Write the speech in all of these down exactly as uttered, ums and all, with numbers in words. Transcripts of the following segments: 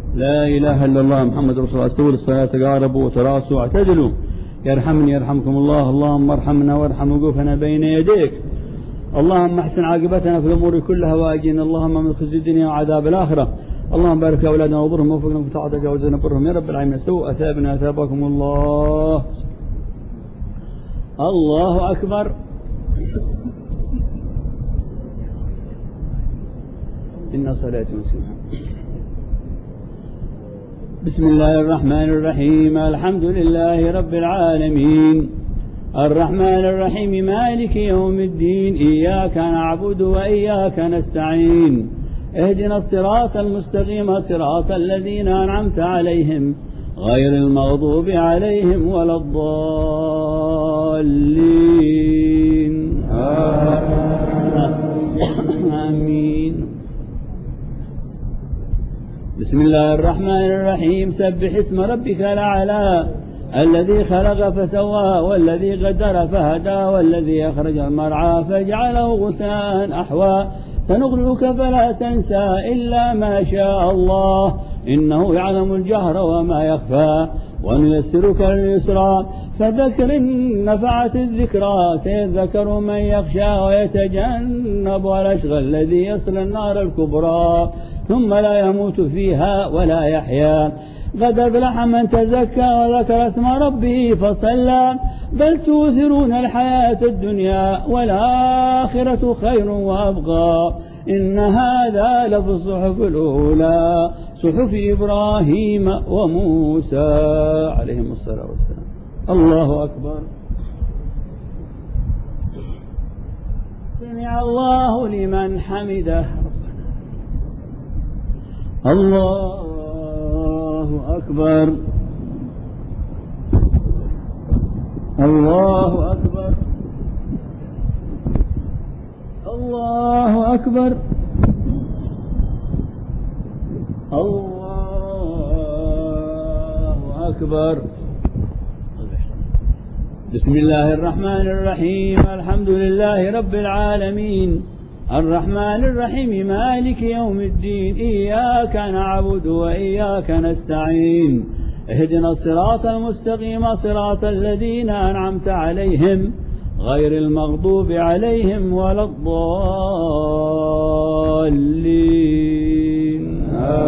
لا إله إلا الله محمد رسول الله. استووا للصلاة تقاربوا وتراصوا واعتدلوا. يرحمني يرحمكم الله. اللهم ارحمنا وارحم وقوفنا بين يديك. اللهم احسن عاقبتنا في الأمور كلها وأجينا اللهم من خزي الدنيا وعذاب الآخرة. اللهم بارك أولادنا وضرهم ووفقنا في طاعتك وجزنا برهم يا رب العالمين. استووا أثابنا أثابكم الله. الله أكبر. إن صلاتي وسلامي. بسم الله الرحمن الرحيم. الحمد لله رب العالمين الرحمن الرحيم مالك يوم الدين إياك نعبد وإياك نستعين اهدنا الصراط المستقيم صراط الذين أنعمت عليهم غير المغضوب عليهم ولا الضالين آمين. بسم الله الرحمن الرحيم سبح اسم ربك الأعلى الذي خلق فسوى والذي قدر فهدى والذي أخرج المرعى فجعله غثاء أحوى سنقرئك فلا تنسى إلا ما شاء الله إنه يعلم الجهر وما يخفى ونيسرك لليسرى فذكر إن نفعت الذكرى سيذكر من يخشى ويتجنبها الأشقى الذي يصلى النار الكبرى ثم لا يموت فيها ولا يحيا قد أفلح من تزكى وذكر اسم ربه فصلى بل تؤثرون الحياة الدنيا والآخرة خير وأبقى إن هذا لفي الصحف الأولى صحف إبراهيم وموسى عليهم الصلاة والسلام. الله أكبر. سمع الله لمن حمده. الله أكبر. الله أكبر. الله أكبر. الله أكبر. بسم الله الرحمن الرحيم الحمد لله رب العالمين الرحمن الرحيم مالك يوم الدين إياك نعبد وإياك نستعين اهدنا الصراط المستقيم صراط الذين أنعمت عليهم غير المغضوب عليهم ولا الضالين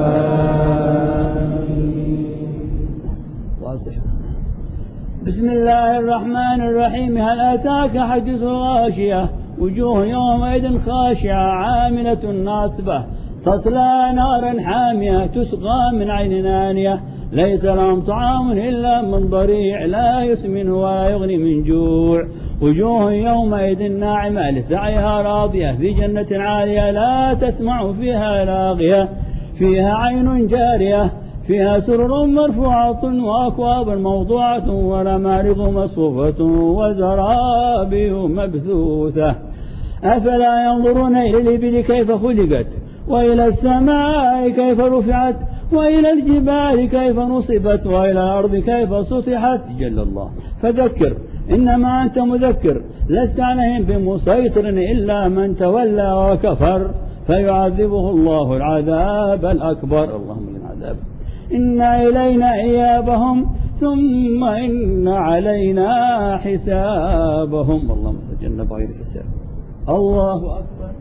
واضح. بسم الله الرحمن الرحيم هل أتاك حديث الغاشية وجوه يومئذ خاشعة عاملة ناصبة تصلى نارا حامية تسقى من عين آنية ليس لهم طعام إلا من ضريع لا يسمن ولا يغني من جوع وجوه يومئذ ناعمة لسعيها راضية في جنة عالية لا تسمع فيها لاغية فيها عين جارية فيها سرر مرفوعة وأكواب موضوعة ونمارق مصفوفة وزرابي مبثوثة أفلا ينظرون إلى الإبل كيف خلقت وإلى السماء كيف رفعت وإلى الجبال كيف نصبت وإلى الأرض كيف سطحت جل الله. فذكر إنما أنت مذكر لست عليهم بمسيطر إلا من تولى وكفر فيعذبه الله العذاب الأكبر. اللهم من عذاب. إن إلينا إيابهم ثم إن علينا حسابهم. اللهم تجنب غير حساب. الله أكبر.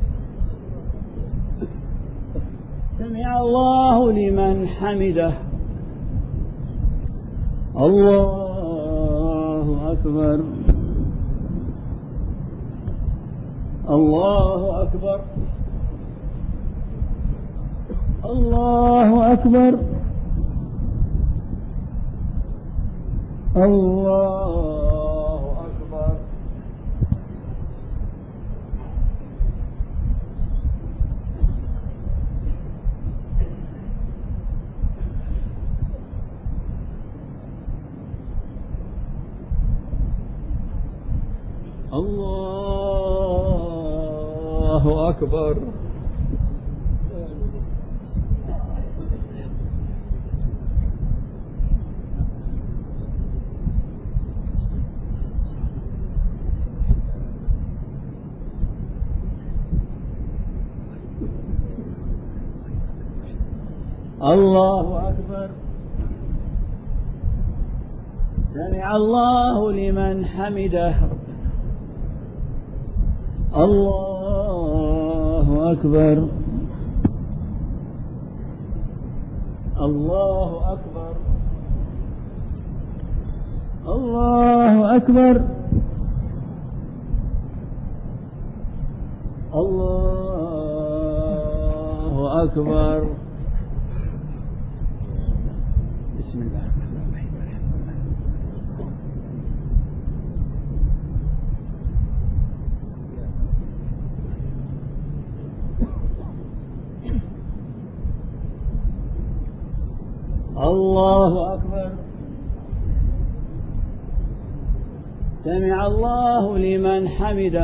سمع الله لمن حمده. الله أكبر. الله أكبر. الله أكبر. الله أكبر. الله أكبر. الله أكبر. سمع الله لمن حمده. الله أكبر. الله أكبر. الله أكبر. الله أكبر. بسم الله الرحمن الرحيم. الله أكبر. سمع الله لمن حمده.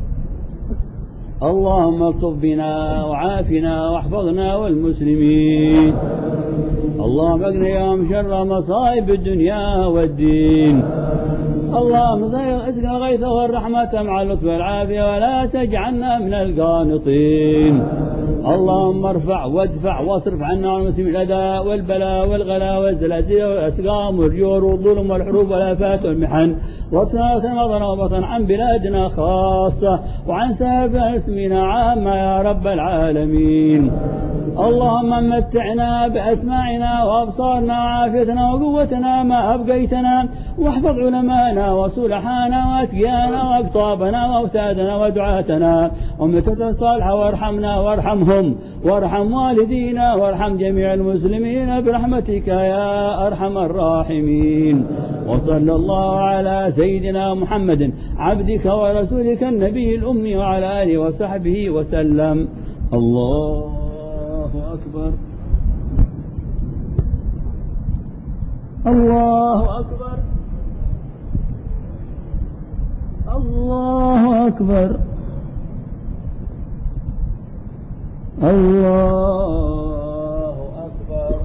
اللهم الطف بنا وعافنا واحفظنا والمسلمين. اللهم اقنا شر مصائب الدنيا والدين. اللهم اسقنا الغيث والرحمة مع اللطف والعافية ولا تجعلنا من القانطين. اللهم ارفع وادفع واصرف عنا عن المسلمين الأذى والبلاء والغلاء والزلازل والأسقام والجور والظلم والحروب والآفات والمحن واصرف نظرا وبطن عن بلادنا خاصة وعن سائر المسلمين عامة يا رب العالمين. اللهم متعنا بأسماعنا وأبصارنا وعافيتنا وقوتنا ما أبقيتنا، واحفظ علماءنا وصلحانا وأتقيانا وأقطابنا وأوتادنا ودعاتنا أمة صالحة، وارحمنا وارحمهم وارحم والدينا وارحم جميع المسلمين برحمتك يا أرحم الراحمين. وصلى الله على سيدنا محمد عبدك ورسولك النبي الأمي وعلى آله وصحبه وسلم. الله أكبر. الله أكبر. الله أكبر. الله أكبر.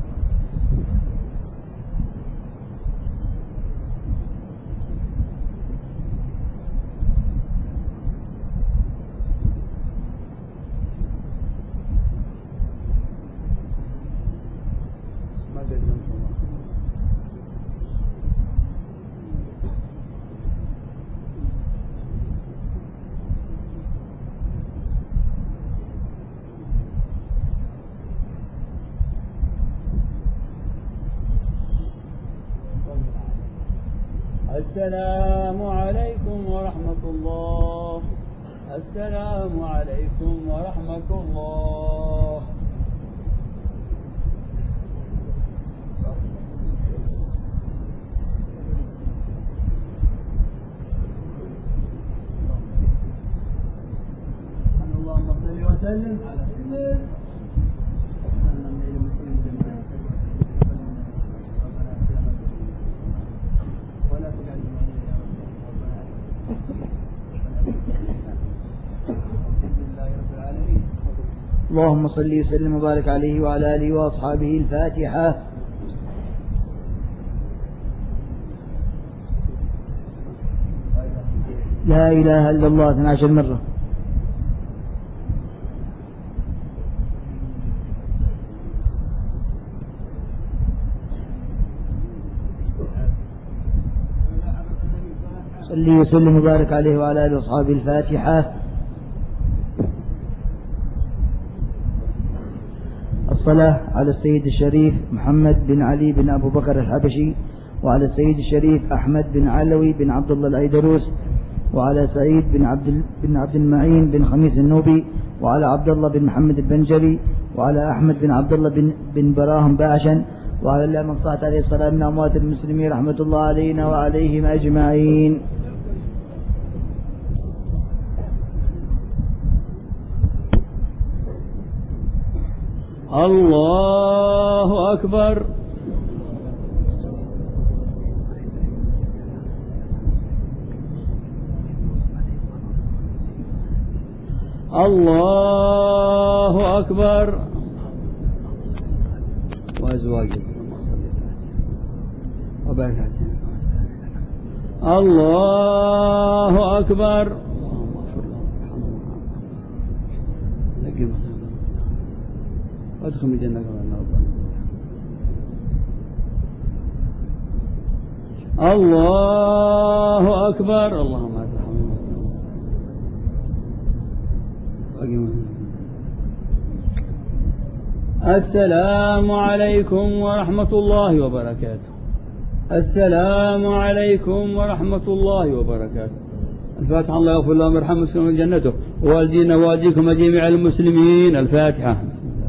السلام عليكم ورحمة الله. السلام عليكم ورحمة الله. اللهم صل وسلم على سيدنا اللهم صل وسلم وبارك عليه وعلى آله وأصحابه. الفاتحة. لا إله إلا الله اثنتا عشرة مرة. صل وسلم وبارك عليه وعلى آله وأصحابه. الفاتحة. الصلاة على السيد الشريف محمد بن علي بن أبو بكر الحبشي، وعلى السيد الشريف أحمد بن علوي بن عبد الله الأيدروس، وعلى سعيد بن عبد بن عبد المعين بن خميس النوبي، وعلى عبد الله بن محمد البنجلي، وعلى أحمد بن عبد الله بن بن براهم باشا، وعلى الله من صلت عليه الصلاة من أموات المسلمين رحمة الله علينا وعليهم أجمعين. الله أكبر. الله أكبر. وأزواجه وبارك عليهم. الله أكبر. ادخل الجنة كما الله أكبر. اللهم السلام عليكم ورحمة الله وبركاته. السلام عليكم ورحمة الله وبركاته. الفاتحة. الله يغفر لهم ويرحمهم ويسكنهم جنته، ووالدينا ووالديكم وجميع المسلمين. الفاتحة.